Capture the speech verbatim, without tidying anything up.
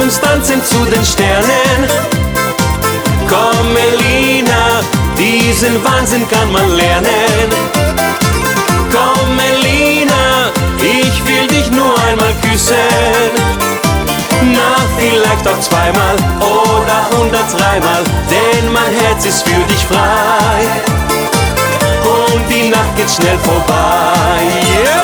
uns tanzen zu den Sternen. Komm Melina, diesen Wahnsinn kann man lernen. Komm Melina, ich will dich nur einmal küssen. Na, vielleicht auch zweimal oder hundertdreimal, denn mein Herz ist für dich frei. Und die Nacht geht schnell vorbei. Yeah!